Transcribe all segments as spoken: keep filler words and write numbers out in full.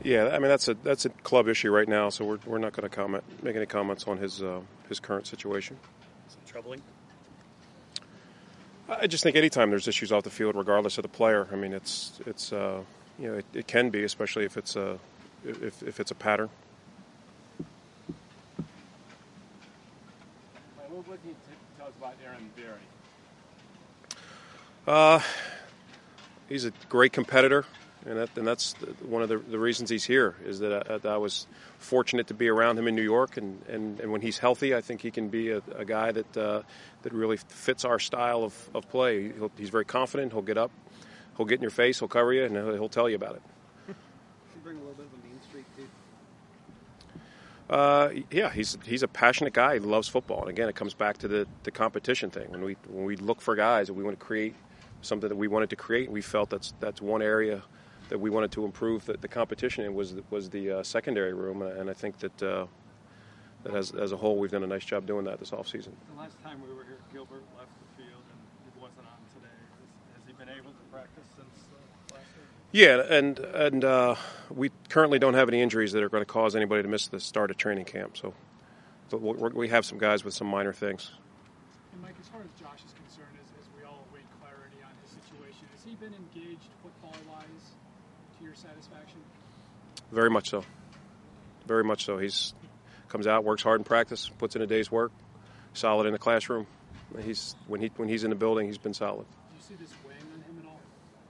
Yeah, I mean that's a that's a club issue right now, so we're we're not going to comment make any comments on his uh, his current situation. Is it troubling? I just think anytime there's issues off the field, regardless of the player, I mean it's it's uh, you know it, it can be, especially if it's a if if it's a pattern. What would you tell us about Aaron Berry? Uh, he's a great competitor. And, that, and that's one of the, the reasons he's here, is that I, that I was fortunate to be around him in New York. And, and, and when he's healthy, I think he can be a, a guy that uh, that really fits our style of, of play. He'll, he's very confident. He'll get up. He'll get in your face. He'll cover you, and he'll, he'll tell you about it. Does he bring a little bit of a mean streak, too? Uh, yeah, he's he's a passionate guy. He loves football. And, again, it comes back to the, the competition thing. When we when we look for guys and we want to create something that we wanted to create, we felt that's that's one area that we wanted to improve the, the competition in was was the uh, secondary room, and I think that uh, that as as a whole we've done a nice job doing that this offseason. The last time we were here, Gilbert left the field and he wasn't on today. Has, has he been able to practice since uh, last year? Yeah, and and uh, we currently don't have any injuries that are going to cause anybody to miss the start of training camp. So, so we're, we have some guys with some minor things. And Mike, as far as Josh is concerned, as, as we all await clarity on his situation, has he been engaged football-wise to your satisfaction? Very much so. Very much so. He's comes out, works hard in practice, puts in a day's work, solid in the classroom. He's when he when he's in the building, he's been solid. Do you see this weighing on him at all?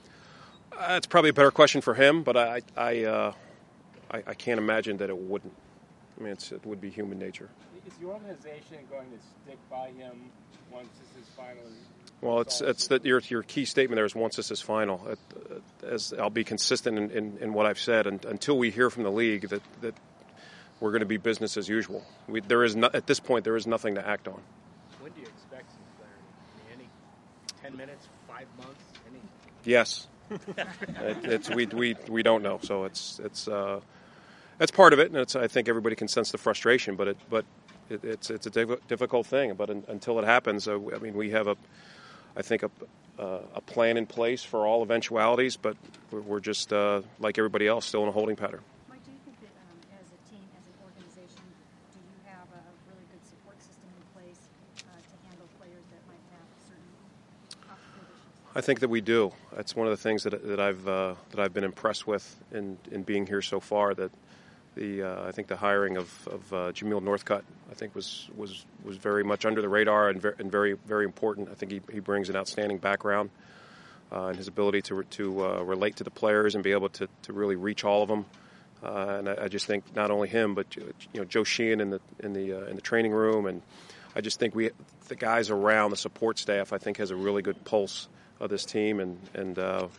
That's uh, probably a better question for him, but I I, uh, I I can't imagine that it wouldn't. I mean, it's, it would be human nature. Is the organization going to stick by him once this is finally? Well, it's it's that your your key statement there is once this is final. It, as I'll be consistent in, in, in what I've said, and, until we hear from the league that, that we're going to be business as usual. We, there is no, at this point there is nothing to act on. When do you expect some clarity? I mean, any ten minutes, five months, any? Yes, it, it's we we we don't know, so it's it's uh, that's part of it, and it's, I think everybody can sense the frustration, but it but it, it's it's a difficult thing. But in, until it happens, uh, I mean, we have a. I think a, uh, a plan in place for all eventualities, but we're, we're just, uh, like everybody else, still in a holding pattern. Mike, do you think that um, as a team, as an organization, do you have a really good support system in place uh, to handle players that might have certain obstacle issues? I think that we do. That's one of the things that, that I've uh, that I've been impressed with in, in being here so far. That the uh, I think the hiring of, of uh, Jameel Northcutt, I think was was, was very much under the radar and very, and very very important. I think he, he brings an outstanding background uh, and his ability to to uh, relate to the players and be able to, to really reach all of them. Uh, and I, I just think not only him, but you know Joe Sheehan in the in the uh, in the training room, and I just think we the guys around the support staff I think has a really good pulse of this team, and and. Uh,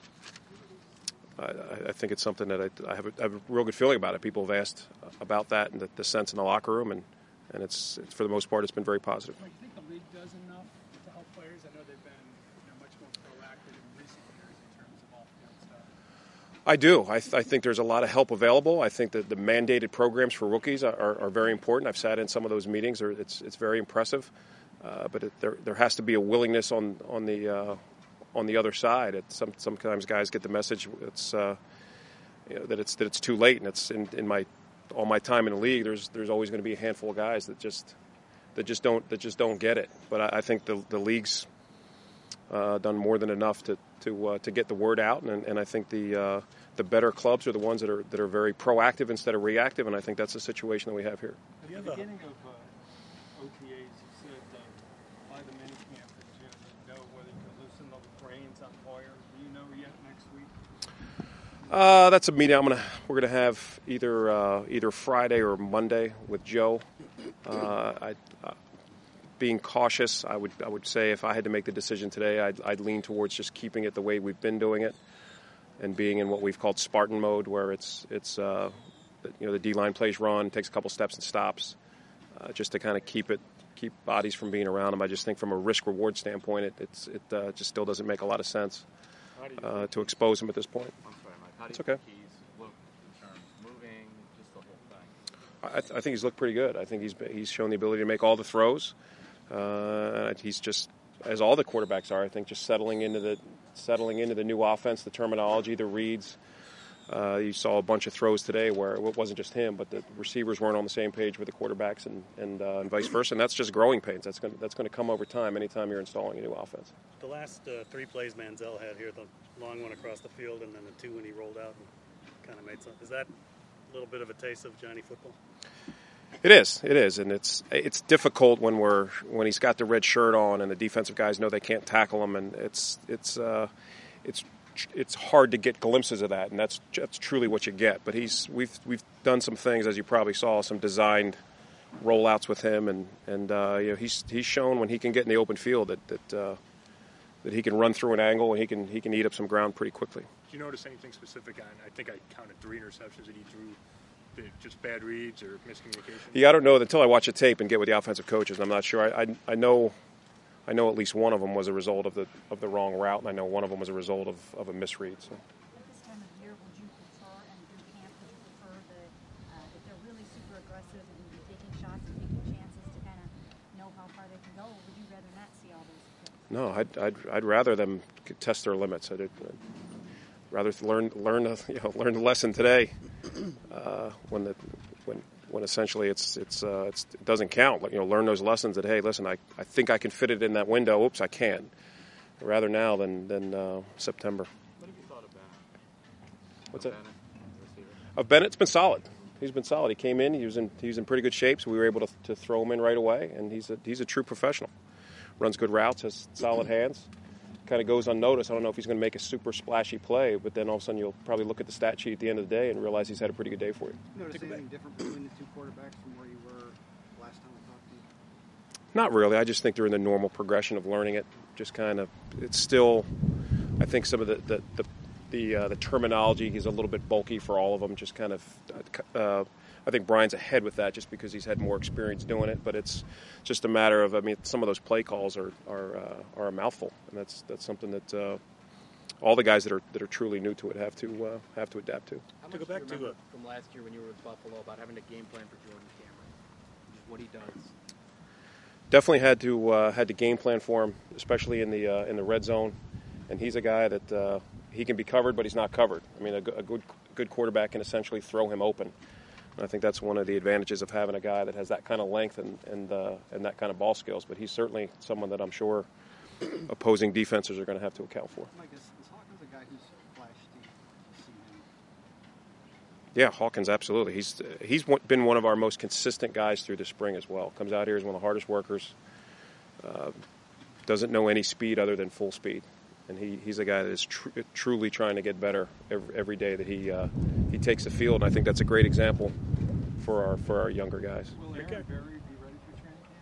I, I think it's something that I, I, have a, I have a real good feeling about it. People have asked about that and the, the sense in the locker room, and, and it's, it's for the most part it's been very positive. Mike, do you think the league does enough to help players? I know they've been you know, much more proactive in recent years in terms of off-field stuff. I do. I, th- I think there's a lot of help available. I think that the mandated programs for rookies are, are, are very important. I've sat in some of those meetings. It's it's very impressive, uh, but it, there there has to be a willingness on on the. Uh, on the other side. It's some, sometimes guys get the message it's, uh, you know, that it's that it's too late, and it's in, in my all my time in the league. There's there's always going to be a handful of guys that just that just don't that just don't get it. But I, I think the the league's uh, done more than enough to to uh, to get the word out, and, and I think the uh, the better clubs are the ones that are that are very proactive instead of reactive, and I think that's the situation that we have here. At the beginning of uh, O T As, you said uh, by the minicamp that you know whether you can loosen the reins on Hoyer. Do you know yet next week? Uh, that's a meeting I'm gonna we're gonna have either uh, either Friday or Monday with Joe. Uh, I, uh, being cautious, I would I would say if I had to make the decision today, I'd, I'd lean towards just keeping it the way we've been doing it, and being in what we've called Spartan mode, where it's it's uh, you know the D line plays run, takes a couple steps and stops, uh, just to kind of keep it keep bodies from being around them. I just think from a risk reward standpoint, it it's it uh, just still doesn't make a lot of sense uh, to expose him at this point. I'm sorry, Mike. How do It's you okay. think he's looked in terms of moving, just the whole thing? I, th- I think he's looked pretty good. I think he's he's shown the ability to make all the throws. Uh, he's just, as all the quarterbacks are, I think, just settling into the settling into the new offense, the terminology, the reads. Uh, you saw a bunch of throws today where it wasn't just him, but the receivers weren't on the same page with the quarterbacks, and and, uh, and vice versa. And that's just growing pains. That's going that's going to come over time. Anytime you're installing a new offense. The last uh, three plays Manziel had here, the long one across the field, and then the two when he rolled out and kind of made some. Is that a little bit of a taste of Johnny football? It is, it is, and it's it's difficult when we're when he's got the red shirt on and the defensive guys know they can't tackle him, and it's it's uh, it's it's hard to get glimpses of that, and that's that's truly what you get. But he's we've we've done some things, as you probably saw, some designed rollouts with him, and and uh, you know he's he's shown when he can get in the open field that that uh, that he can run through an angle and he can he can eat up some ground pretty quickly. Did you notice anything specific on? I think I counted three interceptions that he threw. Just bad reads or miscommunication? Yeah, I don't know until I watch the tape and get with the offensive coaches. I'm not sure. I, I I know I know at least one of them was a result of the of the wrong route, and I know one of them was a result of, of a misread. So. At this time of year, would you prefer, and through camp, would you prefer that uh, if they're really super aggressive and taking shots and taking chances to kind of know how far they can go, or would you rather not see all those things? No, I'd I'd I'd rather them test their limits. I'd, I'd rather learn learn you know learn the lesson today. Uh, when the when when essentially it's it's, uh, it's it doesn't count. You know, learn those lessons that hey, listen, I, I think I can fit it in that window. Oops, I can. Rather now than than uh, September. What have you thought of Bennett? What's of that? Bennett, Of Bennett's been solid. He's been solid. He came in. He was in. He was in pretty good shape, so we were able to, to throw him in right away. And he's a he's a true professional. Runs good routes. Has solid hands. Kind of goes unnoticed. I don't know if he's going to make a super splashy play, but then all of a sudden you'll probably look at the stat sheet at the end of the day and realize he's had a pretty good day for you. Notice anything different between the two quarterbacks from where you were last time we talked to you? Not really. I just think they're in the normal progression of learning it. Just kind of, it's still, I think some of the the the the, uh, the terminology is a little bit bulky for all of them. Just kind of, uh, I think Brian's ahead with that just because he's had more experience doing it. But it's just a matter of, I mean, some of those play calls are are uh, are a mouthful, and that's that's something that uh, all the guys that are that are truly new to it have to uh, have to adapt to. How To much go back do you to, remember uh, from last year when you were with Buffalo about having a game plan for Jordan Cameron? Just what he does. Definitely had to uh, had to game plan for him, especially in the uh, in the red zone. And he's a guy that uh, he can be covered, but he's not covered. I mean, a, a good good quarterback can essentially throw him open. And I think that's one of the advantages of having a guy that has that kind of length and and uh, and that kind of ball skills. But he's certainly someone that I'm sure opposing defenses are going to have to account for. Mike, is, is Hawkins a guy who's flashed you to see him? Yeah, Hawkins, absolutely. He's he's been one of our most consistent guys through the spring as well. Comes out here as one of the hardest workers. Uh, doesn't know any speed other than full speed. And he, he's a guy that is tr- truly trying to get better every, every day that he uh, he takes the field. And I think that's a great example for our for our younger guys. Will Aaron Berry be ready for training camp?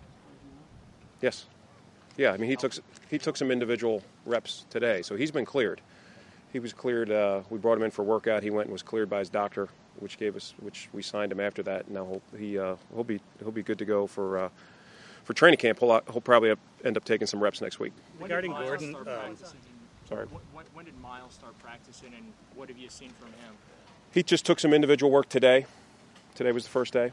Yes. Yeah, I mean, he took he took some individual reps today, so he's been cleared. He was cleared. Uh, we brought him in for a workout. He went and was cleared by his doctor, which gave us which we signed him after that. Now he'll, he uh, he'll be he'll be good to go for uh, for training camp. He'll he'll probably end up taking some reps next week. Regarding Gordon, um, Sorry. When, when did Miles start practicing, and what have you seen from him? He just took some individual work today. Today was the first day.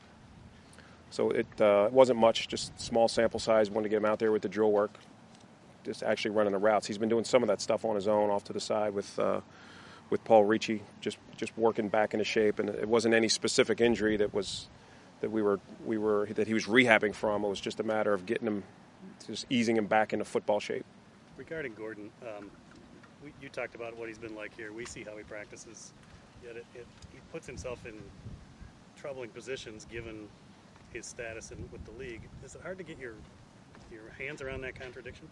So it, uh, it wasn't much, just small sample size. Wanted to get him out there with the drill work, just actually running the routes. He's been doing some of that stuff on his own off to the side with uh, with Paul Ricci, just just working back into shape. And it wasn't any specific injury that was that we were we were that he was rehabbing from. It was just a matter of getting him, just easing him back into football shape. regarding Gordon, um, we, you talked about what he's been like here. We see how he practices, yet it, it, he puts himself in troubling positions given his status in, with the league. Is it hard to get your your hands around that contradiction?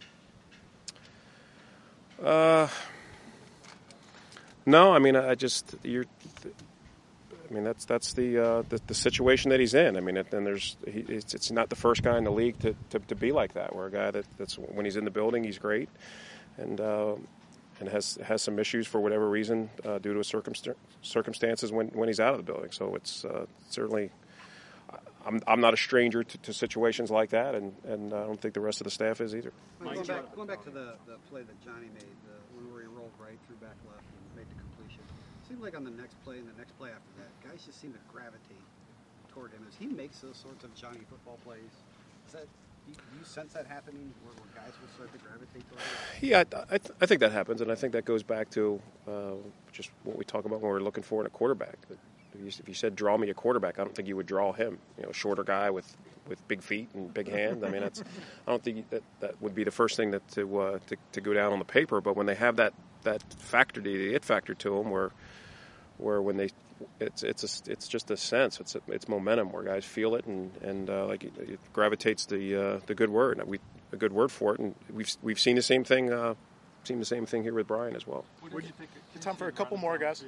Uh, no, I mean, I just you're. I mean, that's that's the, uh, the the situation that he's in. I mean, it, and there's he, it's, it's not the first guy in the league to, to, to be like that. We're a guy that, that's when he's in the building, he's great, and uh, and has has some issues for whatever reason uh, due to circumst- circumstances when, when he's out of the building. So it's uh, certainly. I'm I'm not a stranger to, to situations like that, and, and I don't think the rest of the staff is either. Mike, going, back, going back to the, the play that Johnny made, the one where he rolled right through back left and made the completion. It seemed like on the next play and the next play after that, guys just seem to gravitate toward him as he makes those sorts of Johnny football plays. Is that Do you, do you sense that happening where, where guys will start to gravitate towards it? Yeah, I, I, th- I think that happens, and I think that goes back to uh, just what we talk about when we're looking for in a quarterback. If you, if you said draw me a quarterback, I don't think you would draw him. You know, a shorter guy with, with big feet and big hands. I mean, that's I don't think that, that would be the first thing that to, uh, to to go down on the paper. But when they have that that factor, the it factor to them, where where when they it's it's a, it's just a sense, it's a, it's momentum where guys feel it, and and uh, like it, it gravitates the uh, the good word. We a good word for it, and we've we've seen the same thing. Uh, seen the same thing here with Brian as well. What did you think? Time for a couple more, guys.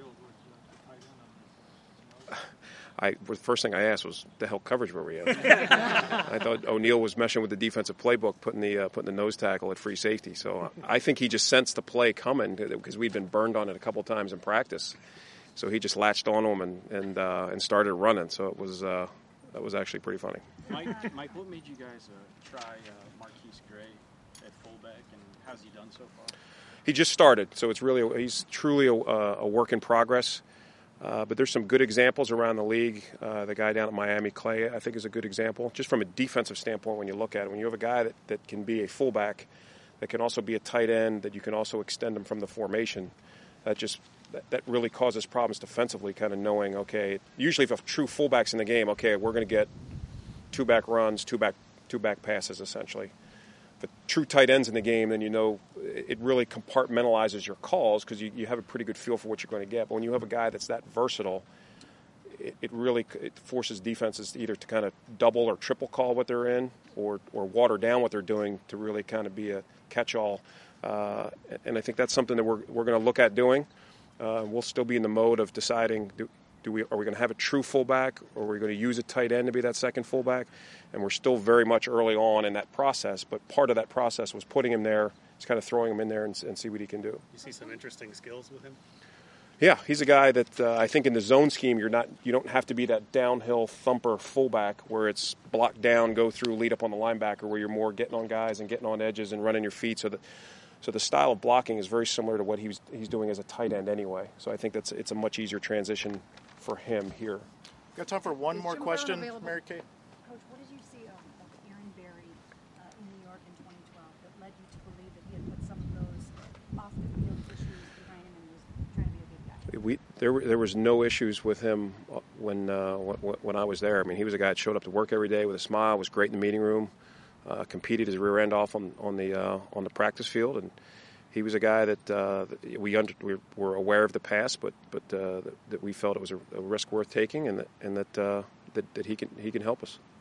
I the first thing I asked was, the hell coverage were we in? I thought O'Neill was meshing with the defensive playbook, putting the uh, putting the nose tackle at free safety. So I think he just sensed the play coming because we'd been burned on it a couple times in practice. So he just latched onto him and and uh, and started running. So it was uh, that was actually pretty funny. Mike, Mike, what made you guys uh, try uh, Marquise Gray at fullback, and how's he done so far? He just started, so it's really a, he's truly a, a work in progress. Uh, but there's some good examples around the league. Uh, the guy down at Miami, Clay, I think is a good example. Just from a defensive standpoint, when you look at it, when you have a guy that, that can be a fullback, that can also be a tight end, that you can also extend him from the formation, that just that, that really causes problems defensively, kind of knowing, okay, usually if a true fullback's in the game, okay, we're going to get two back runs, two back, two back passes, essentially. The true tight ends in the game, then you know it really compartmentalizes your calls because you, you have a pretty good feel for what you're going to get. But when you have a guy that's that versatile, it, it really it forces defenses either to kind of double or triple call what they're in, or or water down what they're doing to really kind of be a catch-all. Uh, and I think that's something that we're we're going to look at doing. Uh, we'll still be in the mode of deciding, do, do we are we going to have a true fullback, or are we going to use a tight end to be that second fullback? And we're still very much early on in that process, but part of that process was putting him there, just kind of throwing him in there and, and see what he can do. You see some interesting skills with him? Yeah, he's a guy that uh, I think in the zone scheme, you're not you don't have to be that downhill thumper fullback where it's block down, go through, lead up on the linebacker, where you're more getting on guys and getting on edges and running your feet. So the so the style of blocking is very similar to what he's he's doing as a tight end anyway. So I think that's it's a much easier transition for him here. Got time for one Is more Jim Brown question, available? Mary Kay? Coach, what did you see of, of Aaron Berry uh, in New York in twenty twelve that led you to believe that he had put some of those off-the-field issues behind him and was trying to be a good guy? We there were- there was no issues with him when uh, when, when I was there. I mean, he was a guy that showed up to work every day with a smile, was great in the meeting room, uh, competed his rear end off on on the uh, on the practice field, and he was a guy that, uh, that we, under, we were aware of the past, but but uh, that, that we felt it was a, a risk worth taking, and that and that, uh, that that he can he can help us.